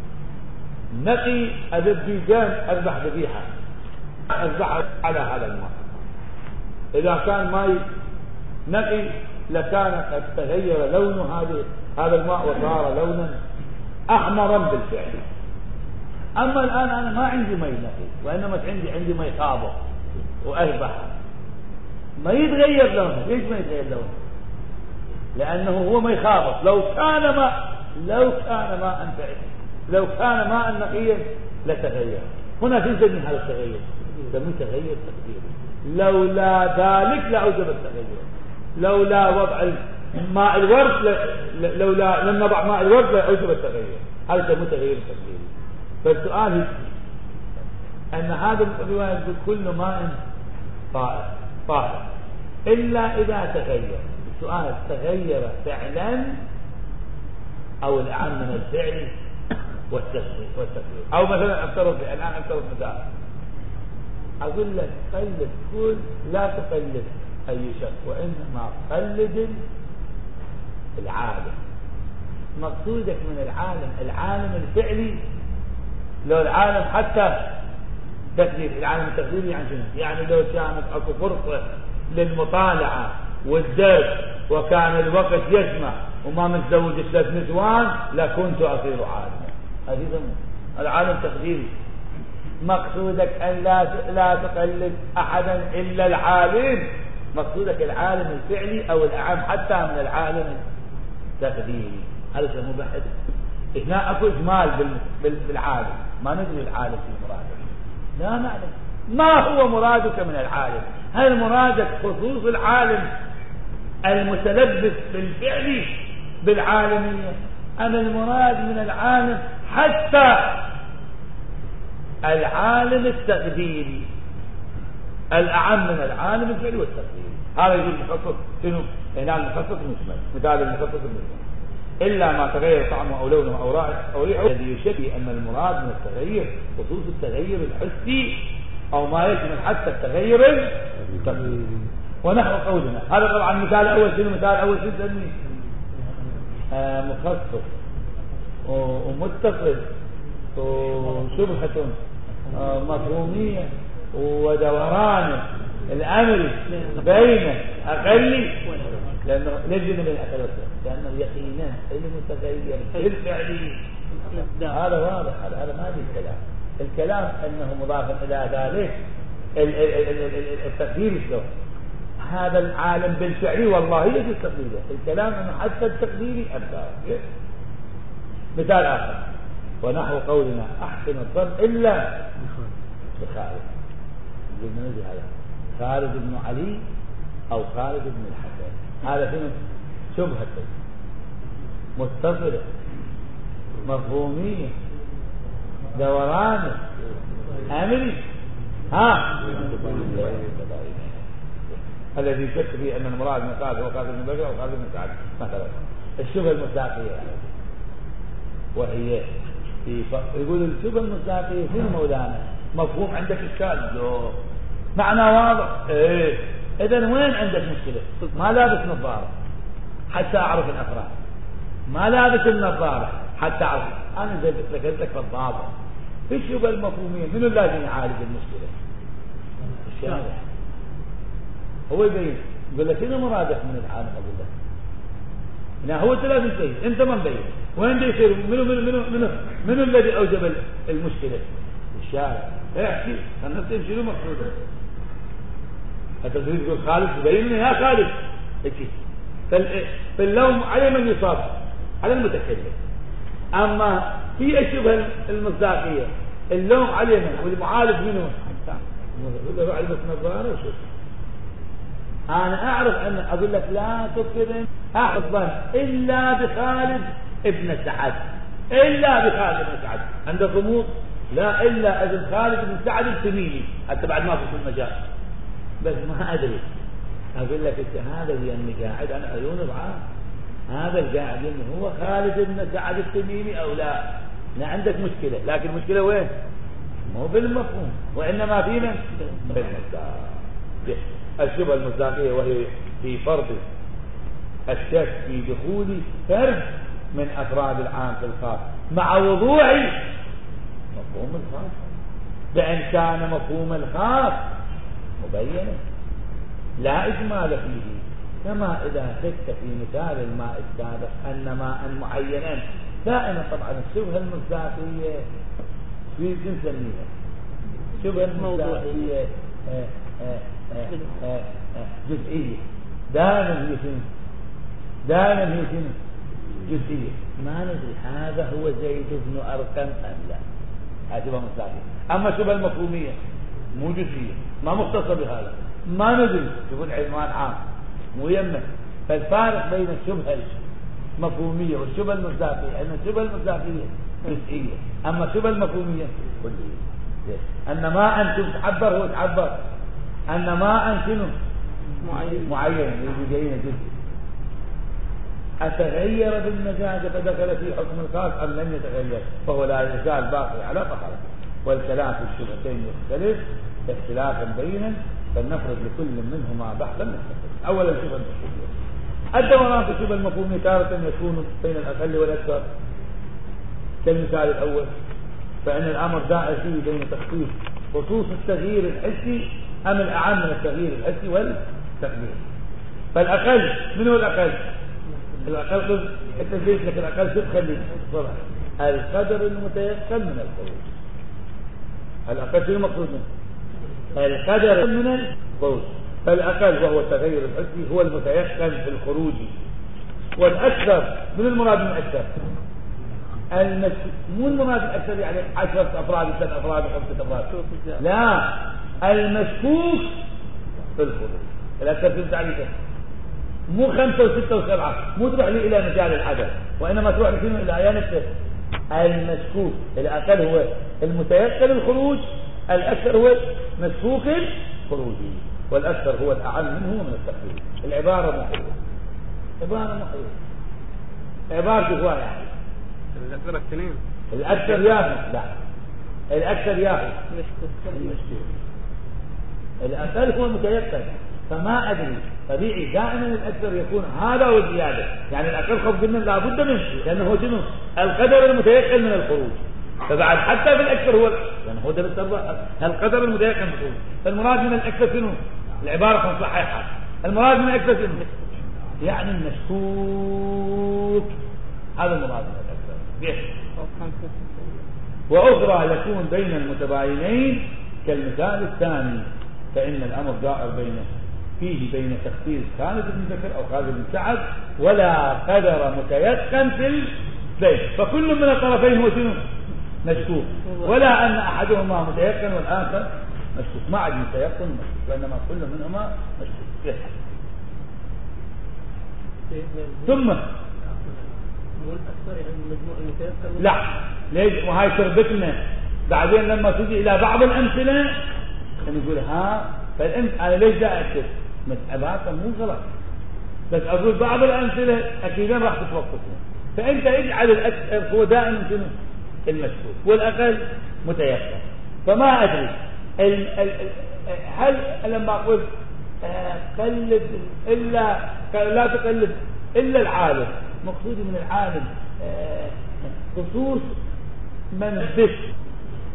Speaker 1: نقي الذبيحان أذبح ذبيحة أذبح على هذا الماء، إذا كان مي نقي لكان قد تغير لون هذا هذا الماء وصار لونا أحمرا بالفعل. أما الآن أنا ما عندي مي نقي وإنما عندي عندي مي خابط وأذبح، ما يتغير لونه. ليش ما يتغير لونه؟ لأنه هو مي خابط. لو كان ماء لو كان ماء لو كان ماء نقيا لتغير. هنا في ذهن هذا التغير لم تغير تقديره، لولا ذلك لأوجب التغير. لولا وضع ماء الورد لولا لم نضع ماء الورد لأوجب التغير. هذا متغير تقديري. فالسؤال أن هذا الرواية يقول كل ماء طاهر طاهر إلا إذا تغير. السؤال تغير فعلا أو الأعم من الفعل والتغيير. أو مثلا أفترض الآن أفترض مثال أقول لك قلد كل لا تقلد أي شيء وإنما قلد العالم. مقصودك من العالم العالم الفعلي، لو العالم حتى تقدير العالم التقديري يعني شنو؟ يعني لو كانت اكو فرصة للمطالعة والدرس وكان الوقت يسمح وما متزوج ثلاث نسوان لكنت أصير عالما. هذا العالم تقديري. مقصودك أن لا لا تقلد أحدا إلا العالم. مقصودك العالم الفعلي أو الأعم حتى من العالم التقديري. هذا اسمه بحث. هنا أكو إجمال بالعالم، ما ندري العالم في مرادك، لا نعلم ما هو مرادك من العالم. هل مرادك خصوص العالم المتلبس بالفعل بالعالمية أم المراد من العالم حتى العالم التقديري الأعم من العالم الفعلي والتقديري؟ هذا يجوز المخصص شنو؟ هنا المخصص المجمل. مثال المخصص المجمل إلا ما تغير طعمه أو لونه أو رائحه أو ريحه الذي يشبه أن المراد من التغير خصوص التغير الحسي أو ما يشمل حتى التغير التقديري. ونحو قولنا هذا طبعا مثال أول شنو؟ مثال أول شنو تسميه آه مخصص ومتصل وشبهة آه مفهومية ودوران الأمر بين أقل، لأنه نجد من الأقل لأنه يقينا المتغير الفعلي هذا واضح. هذا ما في الكلام. الكلام أنه مضاف إلى ذلك التقدير شلون هذا العالم بالفعلي والله يجوز تقديره. الكلام أنه حتى التقديري أبدا. مثال آخر ونحو قولنا أحسن الظن إلا بخالد. يقول من نجي هذا خالد بن علي أو خالد بن الحسن. هذا فيه شبهة متصلة مفهومية دوران أمري ها الذي يشك فيه أن المراد من خالد هو خالد بن بكر أو خالد بن سعد مثلا. الشبهة المصداقية وهي في ف... يقول الشبهة المصداقية في مولانا مفهوم عندك إشكال؟ لا معنى واضح. إيه إذا وين عندك مشكلة؟ ما لابس نظارة حتى أعرف الأفراد، ما لابس النظارة حتى أعرف. أنا زي ذكرت لك في الضابط في الشبهة المفهومية منو لازم يعالج المشكلة؟ الشارع. هو يبين. يقول لك شنو مرادك من العالم؟ أقول لك لا، هو ثلاث مبين، أنت ما مبين. وين دي يصير؟ منو منو منو منو منو الذي أوجب المشكلة؟ الشارع. احكي خلنا نمشي له مقصوده. أنت تريد تقول خالد تبين لي يا خالد اكي. فاللوم على من يصاب؟ على المتكلم. أما في الشبهة المصداقية اللوم علينا والمعالج منه ولا بعد بس نظاره وشوف. أنا أعرف أن أقول لك لا تكذب أحضن إلا بخالد ابن سعد، إلا بخالد ابن سعد عند غموض، لا إلا ابن خالد بن سعد التميمي حتى بعد ما في المجال. بس ما أدري أقول لك الشهادة هي أني قاعد أنا عيون بعام هذا القاعد إنه هو خالد بن سعد التميمي أو لا. لا عندك مشكلة، لكن المشكلة وين؟ مو بالمفهوم، وإنما في من؟ بالمصداق. الشبهة المصداقية وهي في فرض الشك في دخول فرد من أفراد العام في الخاص مع وضوح مفهوم الخاص، بأن كان مفهوم الخاص مبينا لا إجمال فيه، كما إذا شك في مثال الماء السابق أن ماء معينا. دائما طبعا الشبهة المصداقية في نسميها شبهة المصداقية جزئية، دائما هي شنو؟ دائما هي شنو؟ جزئية. ما ندري هذا هو زيد بن أرقم أم لا، هذه شبهة مصداقية. أما شبهة المفهومية مو جزئية، ما مختصة بهذا، ما ندري، يكون عنوان عام مو يمه. فالفارق بين الشبهة المفهومية والشبهة المصداقية أن الشبهة المصداقية جزئية، أما الشبهة المفهومية كلية. أن ما أنتم تعبر هو تعبر، أن ما أنتم معين معين يجينا جزء. أتغير بالمزاج فدخل في حكم الخاص أم لم يتغير فهو لا يزال باقي على طهارة. والكلام في الشبهتين يختلف اختلافا بينا، فلنفرض لكل منهما بحثا نستفيد. أولا الشبهة المفهومية. الدوران في الشبهة المفهومية تارة يكون بين الأقل والأكثر كالمثال الأول، فإن الأمر داعي فيه بين تخصيص خصوص التغيير الحسي أم الأعم من التغيير الحسي والتقدير. فالأقل من هو الأقل؟ الأقل التجديد لك الأقل تدخل صراحة القدر المتيقن من الخروج. الأقل شنو المقصود منه؟ القدر من الخروج. فالأقل وهو التغير الحسي هو المتيقن في الخروج. والأكثر من المراد من الأكثر المس... مو المراد الأكثر يعني عشرة أفراد ثلاث أفراد خمسة أفراد، لا، المشكوك في الخروج. الأكثر في تعريفه مو خمسة وستة وسبعة، مو تروح لي إلى مجال العدد، وإنما تروح لي إلى آيان التفسير. المشكوك الأقل هو المتيقن الخروج، الأكثر هو مشكوك الخروج، والأكثر هو الأعم منه من التقدير. العبارة محيوة، عبارة محيوة، عبارة هو يعني
Speaker 2: الأكثر اثنين،
Speaker 1: الأكثر ياهو، لا الأكثر ياهو المشكوك، الأقل هو المتيقن. فما أدري، طبيعي دائما الأكثر يكون هذا وزيادة، يعني الأقل خف قلنا لابد منه لأنه هو شنو؟ القدر المتيقن من الخروج. فبعد حتى في الأكثر هو لأنه هو ده القدر المتيقن من الخروج. فالمراد من الأكثر شنو؟ العبارة صحيحة، المراد من الأكثر شنو؟ يعني المشكوك، هذا المراد من الأكثر. وأخرى يكون بين المتباينين كالمثال الثاني، فإن الأمر دائر بينه فيه بين تخصيص خالد بن بكر أو خالد بن سعد ولا قدر متيقن في البيت، فكل من الطرفين هو شنو؟ مشكوك، ولا أن أحدهما متيقن والآخر مشكوك، ما عاد متيقن مشكوك، وإنما كل منهما مشكوك. ثم لا ليش؟ وهاي تربطنا بعدين لما تجي إلى بعض الأمثلة نقول ها فالأنت أنا ليش دا أكتب عبارة مو غلط، بس أقول بعض الأمثلة أكيدا راح تتوقفون. فأنت اجعل الأكثر هو دائما شنو؟ المشكوك، والأقل متيقن. فما أدري ال ال هل لما أقول قلد إلا لا تقلد إلا العالم، مقصودي من العالم خصوص من بس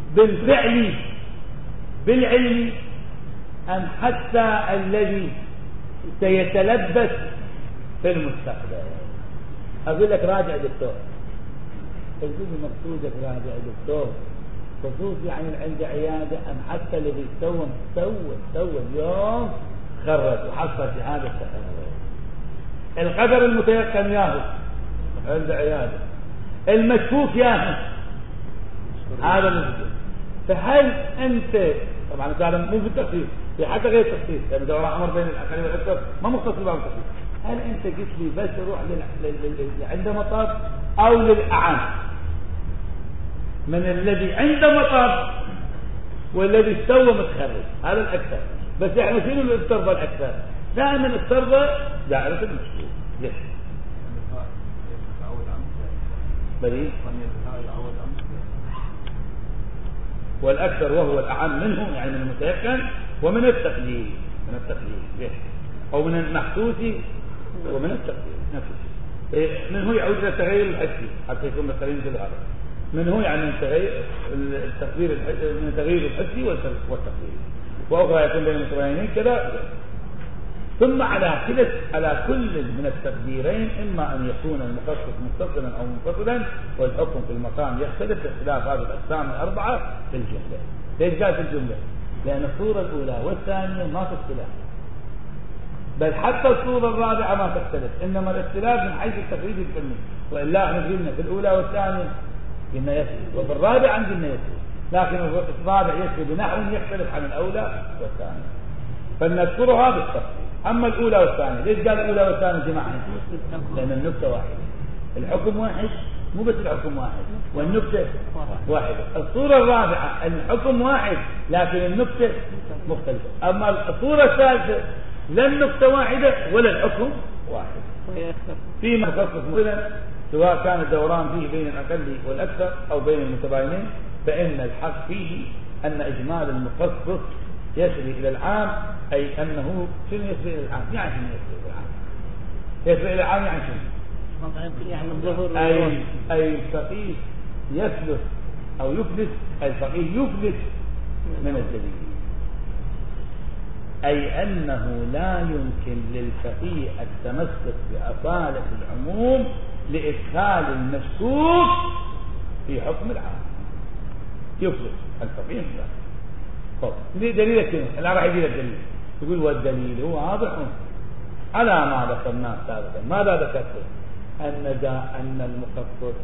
Speaker 1: بالفعل بالعلم أم حتى الذي سيتلبس في المستقبل. أقول لك راجع دكتور، الجزء مقصودك راجع دكتور خصوصي عن عند عيادة أم حتى اللي بيسوم سوى سوى اليوم خرج وحصل شهادة تخرج. القدر المتيقن ياهو عند عيادة، المشكوك ياهو هذا مشكوك. فهل أنت طبعا هذا مو بالتخصيص، في حتى غير التخصيص يعني دورة أمر بين الأقل والأكثر ما مختص ببعض التخصيص. هل أنت قلت لي بس روح لعند مطار أو للأعام من الذي عند مطار والذي استوى متخرج؟ هذا الأكثر، بس احنا شنو اللي افترض الأكثر؟ دائما افترض دائرة المشكوك. ليش؟ بلي والأكثر وهو الأعم منه يعني من المتيقن ومن التقليد من التقليد ليش؟ أو من المحسوس ومن التقليد نفس الشيء. من هو يعود إلى التغير الحسي حتى يكون مثلين في الغالب. من هو يعني من تغير التقدير من التغيير الحسي والتقليد، وأخرى يكون بين المتباينين كذا. ثم على كل على كل من التقديرين إما أن يكون المخصص متصلا أو منفصلا، والحكم في المقام يختلف باختلاف هذه الأقسام الأربعة في الجملة. ليش قال في الجملة؟ لأن الصورة الأولى والثانية ما تختلف، بل حتى الصورة الرابعة ما تختلف، إنما الاختلاف من حيث التقريب الفني. وإلا احنا قلنا في الأولى والثانية قلنا يسري، وفي الرابعة قلنا يسري، لكن الرابع يسري بنحو يختلف عن الأولى والثانية، فلنذكرها بالتفصيل. أما الأولى والثانية، ليش قال الأولى والثانية جماعة؟ لأن النكتة واحدة، الحكم واحد، مو بس الحكم واحد والنكتة واحدة. الصورة الرابعة الحكم واحد لكن النكتة مختلفة. أما الصورة الثالثة لا النكتة واحدة ولا الحكم واحد، في مخصص مثلا سواء كان الدوران فيه بين الأقل والأكثر أو بين المتباينين، فإن الحق فيه أن إجمال المخصص يسري إلى العام، أي أنه شنو يسري إلى العام؟ يعني شنو يسري إلى العام؟ يسري إلى العام يعني شنو؟
Speaker 2: يعني الظهور
Speaker 1: أي أي الفقيه يثبت أو يفلس، الفقيه يفلس من الدليل، أي أنه لا يمكن للفقيه التمسك بأصالة العموم لإدخال المشكوك في حكم العام. يفلس الفقيه من ذلك. طب دليلك شنو؟ الآن راح يجي الدليل، يقول والدليل هو واضح على ما ذكرناه سابقا. ماذا ذكرت؟ أن دا أن المخصص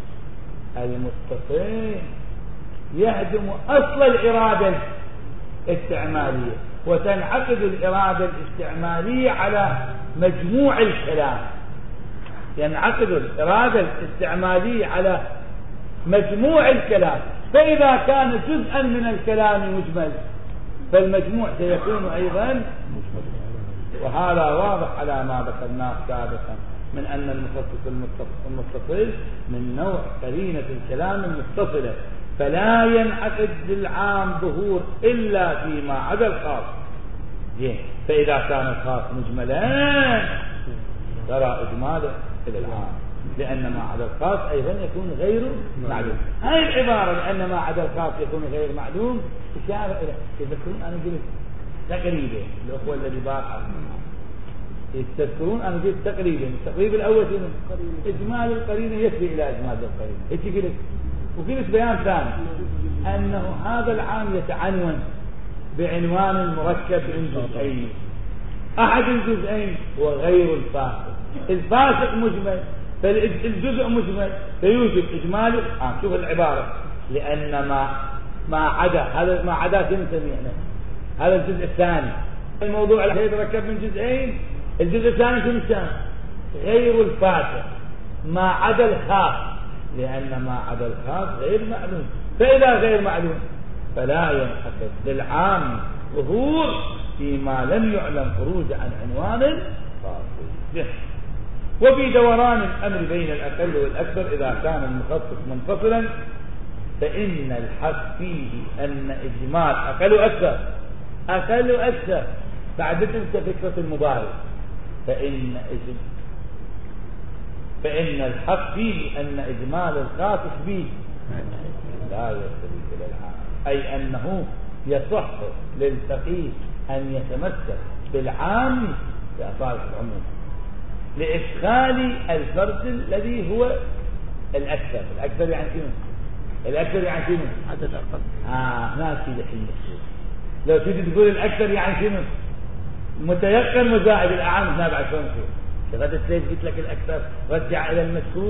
Speaker 1: المتصل يهدم أصل الإرادة الاستعمالية، وتنعقد الإرادة الاستعمالية على مجموع الكلام. ينعقد الإرادة الاستعمالية على مجموع الكلام، فإذا كان جزءا من الكلام مجمل فالمجموع سيكون أيضا مجمل. وهذا واضح على ما ذكرناه سابقا من أن المخصص المتصل من نوع قرينة الكلام المتصلة، فلا ينعقد للعام ظهور إلا فيما عدا الخاص. فإذا كان الخاص مجملا ترى إجماله إلى العام، لأن ما عدا الخاص أيضا يكون غير معلوم. هذه العبارة لأن ما عدا الخاص يكون غير معلوم إشارة إلى تذكرون أنا قلت تقريبا الأخوة الذي باقى يتذكرون أنا قلت تقريبا التقريب الأول شنو؟ إجمال القرينة يكفي إلى إجمال القرينة. إيش قلت؟ وقلت بيان ثاني أنه هذا العام يتعنون بعنوان المركب من جزئين، أحد الجزئين هو غير الفاسق. الفاسق مجمل فالجزء مجمل فيوجب إجماله. آه شوف العبارة، لأن ما ما عدا هذا ما عدا شنو نسميه هذا الجزء الثاني. الموضوع الذي يتركب من جزئين، الجزء الثاني شنو كان؟ غير الفاسق ما عدا الخاص، لأن ما عدا الخاص غير معلوم، فإذا غير معلوم فلا ينحصر للعام ظهور فيما لم يعلم خروج عن عنوان فاصل. وفي دوران الأمر بين الأقل والأكثر إذا كان المخصص منفصلا فإن الحق فيه أن إجمال أقل وأكثر أقل وأكثر بعد تلك فكرة المبارك، فإن إجمال فإن الحق فيه أن إجمال الخاص به لا يصل إلى العام، أي أنه يصح للفقيه أن يتمسك بالعام بأصالة العموم لإدخال الفرد الذي هو الأكثر. الأكثر يعني شنو؟ الأكثر يعني شنو؟
Speaker 3: عدد أقل.
Speaker 1: آه هناك في دحين لو تيجي تقول الأكثر يعني شنو؟ متيقن مزاعد الأعم نابع شلون شو؟ غدت ليش قلت لك الأكثر؟ رجع إلى المشهور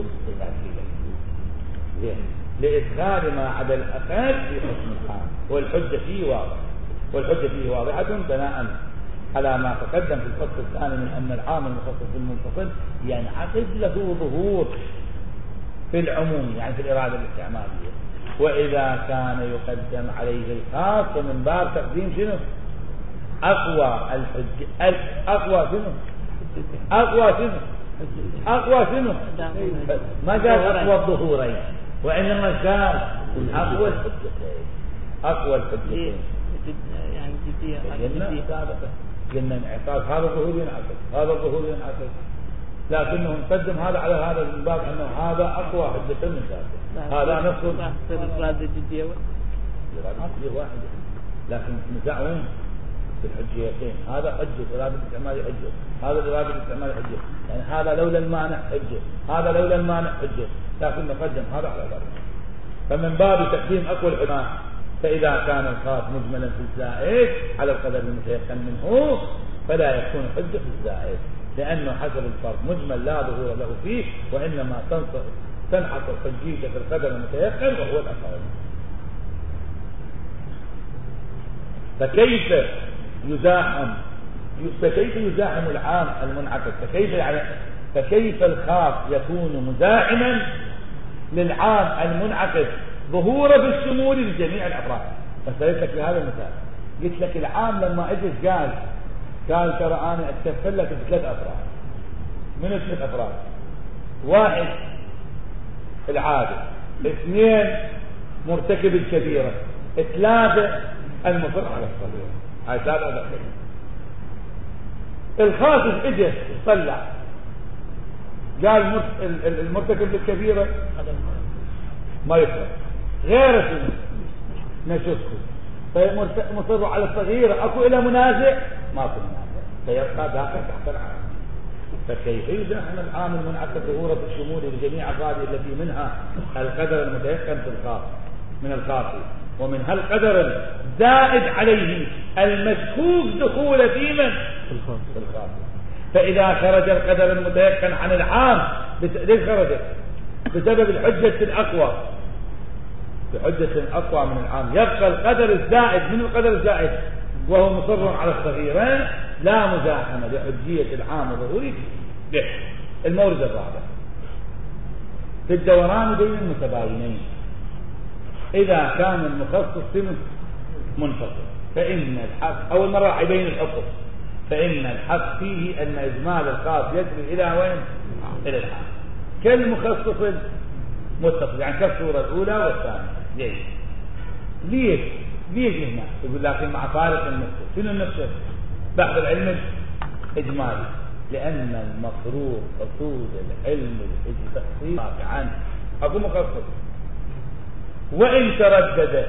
Speaker 1: زين لإدخال ما عدا الأقل في حكم العام، والحجة فيه واضحة، والحجة فيه واضحة بناء على ما تقدم في الفصل الثاني من أن العام المخصص بالمنفصل ينعقد له ظهور في العموم يعني في الإرادة الاستعمالية، وإذا كان يقدم عليه الخاص فمن باب تقديم شنو؟ أقوى الحجة. أقوى شنو؟ أقوى شنو؟ أقوى شنو؟ ما قال أقوى الظهورين، وإنما قال أقوى الحجتين. أقوى الحجتين
Speaker 3: يعني جدية
Speaker 1: قلنا سابقا قلنا انعقاد هذا الظهور ينعقد هذا الظهور ينعقد، لكنه مقدم هذا على هذا من باب أنه هذا أقوى حجة من ذاك. هذا نفسه
Speaker 3: الإرادة الجدية
Speaker 1: واحدة، لكن النزاع وين؟ في الحجيتين. هذا حجة إرادة الاستعمال حجة، هذا الإرادة الاستعمال حجة، يعني هذا لولا المانع حجة، هذا لولا المانع حجة، لكن نقدم هذا على ذلك. فمن باب تقديم أقوى الحجة، فإذا كان الخاص مجملا في الزائد على القدر المتيقن منه فلا يكون حجة في الزائد، لأنه حسب الفرض مجمل لا ظهور له فيه، وإنما تنحصر حجيته في القدر المتيقن وهو الأقل. فكيف يزاحم فكيف يزاحم العام المنعقد؟ فكيف يعني فكيف الخاص يكون مزاحما للعام المنعقد ظهوره بالشمول لجميع الأفراد؟ مثلت لك بهذا المثال، قلت لك العام لما اجت قال قال ترى انا اتكفل لك بثلاث افراد. من ثلاث افراد؟ واحد العادل، اثنين مرتكب الكبيرة، ثلاثة المصر على الصغيرة. هاي ثلاثة. الخاص اجى طلع قال المرتكب للكبيرة ما يفرق، غير شنو نشوفه، فمصر على الصغيرة اكو الى منازع؟ ما اكو منازع، فيبقى داخل تحت العام. فكيف يزاحم العام المنعقد ظهوره بالشمول لجميع افراده التي منها القدر المتيقن في الخاص من الخاص، ومنها القدر الزائد عليه المشكوك دخول في من؟ في الخاص. فإذا خرج القدر المتيقن عن العام ليش خرج؟ بسبب الحجة الأقوى، بحجة أقوى من العام، يبقى القدر الزائد من القدر الزائد وهو مصر على الصغيرين، لا مزاحمة لحجية العام ظهوري به. المورد الرابع في الدوران بين المتباينين، إذا كان المخصص منفصل فإن الحق أول مرة يبين الحكم، فإن الحق فيه أن إجمال الخاص يجري إلى وين؟ إلى العام كالمخصص متصل، يعني كالصورة الأولى والثانية. ليش؟ ليش؟ ليش هنا؟ يقول لكن مع فارق النفس. شنو النفس؟ بحث العلم إجمالي، لأن المفروض حصول العلم التخصيص عنه أكو مخصص، وإن تردد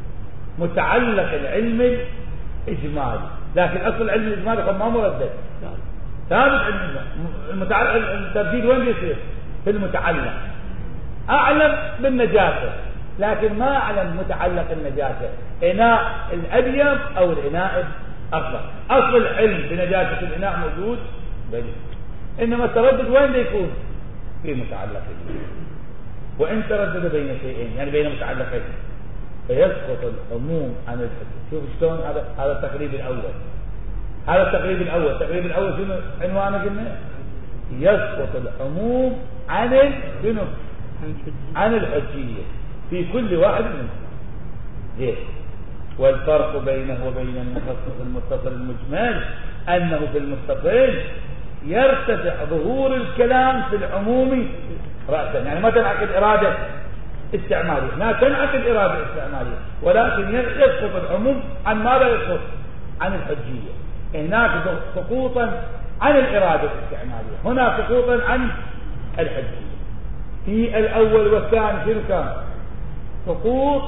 Speaker 1: متعلق العلم الإجمالي، لكن أصل العلم الإجمالي ما مردد ثابت. المتعلق الترديد وين يصير؟ في المتعلق. أعلم بالنجاسة لكن ما أعلم متعلق النجاسة إناء الأبيض أو الإناء الأصفر. أصل العلم بنجاسة الإناء موجود بلي، إنما التردد وين يكون؟ في متعلق العلم. وإن تردد بين شيئين يعني بين متعلقين فيسقط العموم عن الحكم. شوف شلون هذا هذا التقريب الأول. هذا التقريب الأول التقريب الأول شنو عنوانه؟ قلنا يسقط العموم عن شنو؟ عن الحجية في كل واحد منهم. ليه؟ والفرق بينه وبين المخصص المتصل المجمل أنه في المتصل يرتفع ظهور الكلام في العموم رأسا، يعني ما تنعقد إرادة استعمالية، ما تنعقد إرادة استعمالية، ولكن يسقط العموم عن ماذا؟ يسقط عن الحجية. هناك سقوطا عن الإرادة الاستعمالية، هنا سقوطا عن الحجية. في الأول والثاني شنو كان؟ سقوط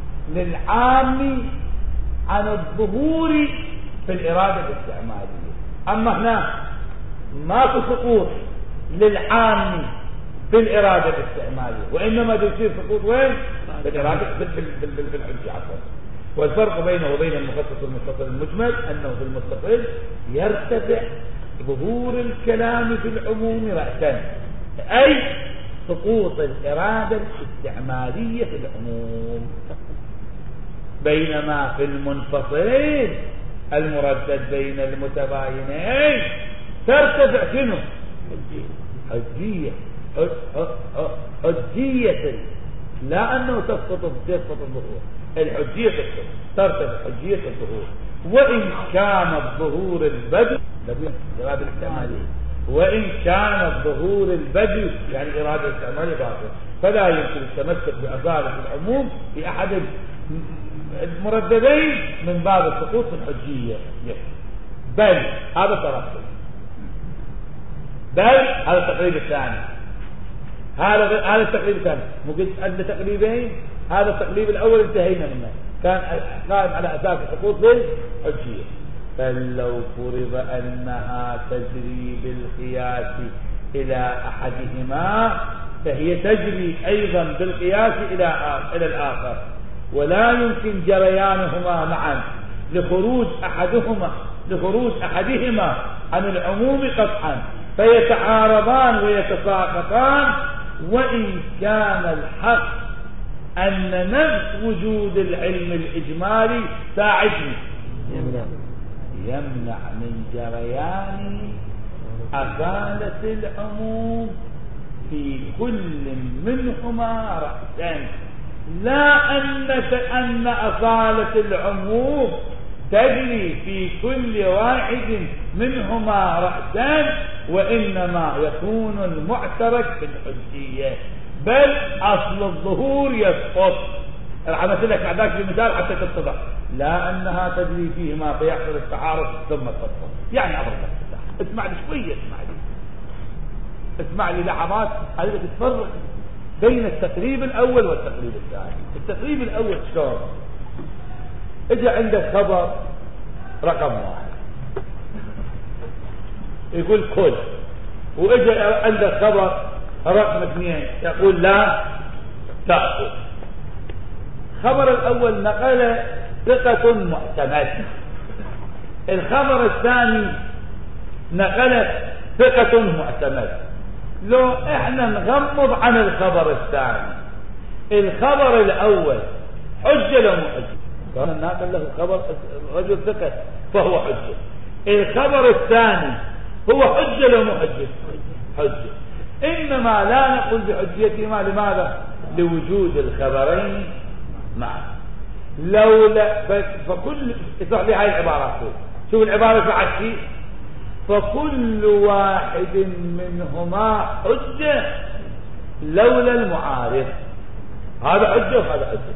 Speaker 1: للعام عن الظهور في الإرادة الاستعمالية. أما هنا ماكو سقوط للعام في الإرادة الاستعمالية، وإنما يصير سقوط وين؟ بالإرادة بالحجة عفوا. والفرق بينه وبين المخصص والمتصل المجمل أنه في المتصل يرتفع ظهور الكلام في العموم رأسا، أي سقوط الإرادة الاستعمالية في العموم، بينما في المنفصل المردد بين المتباينين ترتفع شنو؟ حجية حجية، لا أنه تسقط تسقط الظهور، الحجية تسقط ترتفع حجية الظهور، وإن كان الظهور البدء إرادة الاستعمالية، وإن كان الظهور البدء يعني إرادة الاستعمالية باطل، فلا يمكن التمسك بأصالة العموم في أحد المرددين من باب السقوط في الحجية، بل هذا ترتب، بل هذا التقريب الثاني، هذا هذا التقريب الثاني مو قلت عندنا تقريبين، هذا التقريب الأول انتهينا منه، كان قائم على أساس السقوط في الحجية. بل لو فرض أنها تجري بالقياس إلى أحدهما فهي تجري أيضا بالقياس إلى إلى الآخر، ولا يمكن جريانهما معا لخروج أحدهما لخروج أحدهما عن العموم قطعا، فيتعارضان ويتساقطان، وإن كان الحق أن نفس وجود العلم الإجمالي ساعدني يمنع من جريان أصالة العموم في كل منهما رأسا، لا أن أن أصالة العموم تجري في كل واحد منهما رأسا، وإنما يكون المعترك في الحجية، بل أصل الظهور يسقط. راح أمثل لك بعد ذلك بمثال حتى تتضح، لا أنها تجري فيهما فيحصل التعارض ثم تسقط. يعني أبرك اسمع لي شوية، اسمع لي اسمع لي لحظات عليك تفرق بين التقريب الأول والتقريب الثاني. التقريب الأول شلون؟ إجا عندك خبر رقم واحد يقول كل، وإجا عندك خبر رقم اثنين يقول لا تأكل. خبر الأول نقل ثقة معتمد، الخبر الثاني نقل ثقة معتمد. لو احنا نغمض عن الخبر الثاني، الخبر الأول حجة لو محجة، كان الناقل له خبر رجل ثقة فهو حجة، الخبر الثاني هو حجة لو محجة حجة، إنما لا نقول بحجيتهما. لماذا؟ لوجود الخبرين معا. لولا فكل اسمع لي هاي العبارات، شوف العبارة بعد شيء، فكل واحد منهما حجة لولا المعارض. هذا حجة وهذا حجة،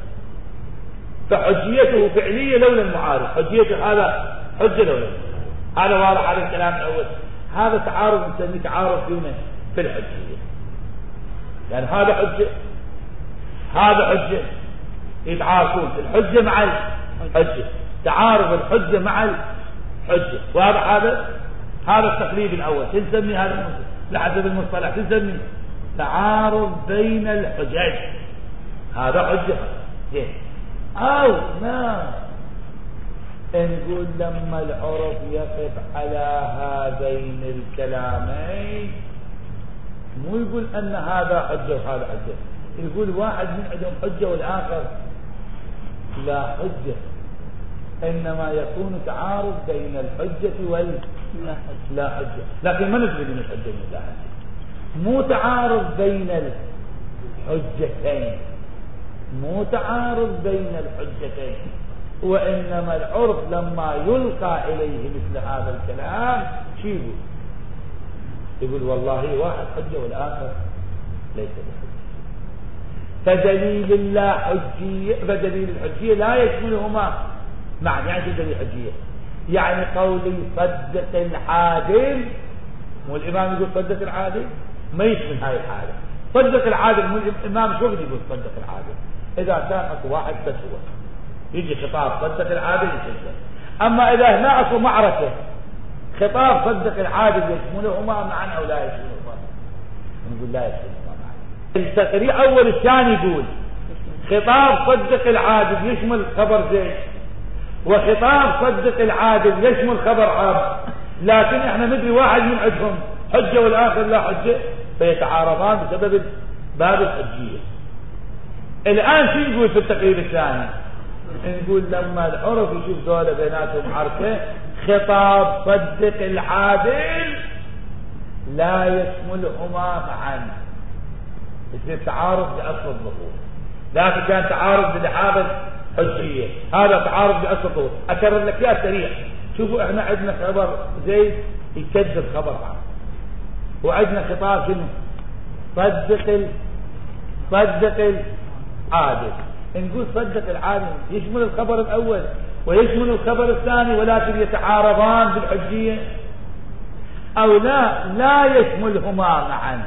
Speaker 1: فحجيته فعلية لولا المعارض، حجيته هذا حجة لولا المعارض. هذا واضح على الكلام الأول. هذا تعارض نسميه تعارض فينا في الحجية، يعني هذا حجة هذا حجة يتعارضون، الحجة مع الحجة، تعارض الحجة مع الحجة. واضح هذا هذا التقريب الأول تنسمي هذا لحسب المصطلح تنسمي تعارض بين الحجج. هذا حجة أو ما نقول لما العرف يقف على هذين الكلامين مو يقول أن هذا حجة وهذا حجة، يقول واحد من عندهم حجة والآخر لا حجة، إنما يكون تعارض بين الحجة وال لا حجة. لكن ما نقول من الحجة من لا حجة، مو تعارض بين الحجتين، مو تعارض بين الحجتين، وإنما العرف لما يلقى إليه مثل هذا الكلام شو يقول؟ يقول والله واحد حجة والآخر ليس بحجة، فدليل الله حجية، فدليل الحجية لا يشملهما معا. يعني دليل الحجية يعني قولي صدق العادل، مو الإمام يقول صدق العادل، ما يشمل هاي الحالة. صدق العادل مو الإمام شو يقول صدق العادل؟ إذا كان أكو واحد بس هو يجي خطاب صدق العادل يشمل. أما إذا هنا أكو معركة خطاب صدق العادل يشملهما معا أو لا يشملهما؟ نقول لا يشملهما معا. التقرير أول الثاني يقول خطاب صدق العادل يشمل خبر زيد، وخطاب صدق العادل يشمل خبر عام، لكن احنا ندري واحد من عندهم حجة والآخر لا حجة، فيتعارضان بسبب باب الحجية. الآن شو نقول في التقرير الثاني؟ نقول لما العرف يشوف دولة بيناتهم عركة، خطاب صدق العادل لا يشملهما معا، يصير تعارض بأصل الظهور. لكن كان تعارض بلحاظ حجية، هذا تعارض بأصل الظهور. أكرر لك يا سريع. شوفوا احنا عندنا خبر زيد يكذب خبر عام، وعندنا خطاب شنو؟ صدق ال... صدق العادل. نقول صدق العادل يشمل الخبر الأول ويشمل الخبر الثاني، ولكن يتعارضان بالحجية، أو لا لا يشملهما معا.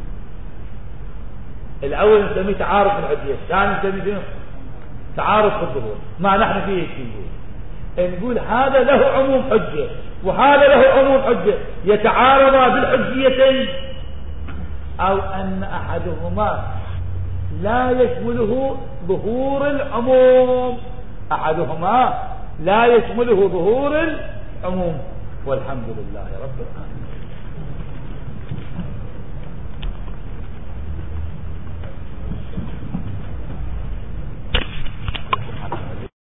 Speaker 1: الأول نسميه تعارض في الحجية، الثاني نسميه تعارض في الظهور. ما نحن فيه نقول نقول هذا له عموم حجة وهذا له عموم حجة، يتعارضا بالحجيتين، أو أن أحدهما لا يشمله ظهور العموم، أحدهما لا يشمله ظهور العموم. والحمد لله رب العالمين.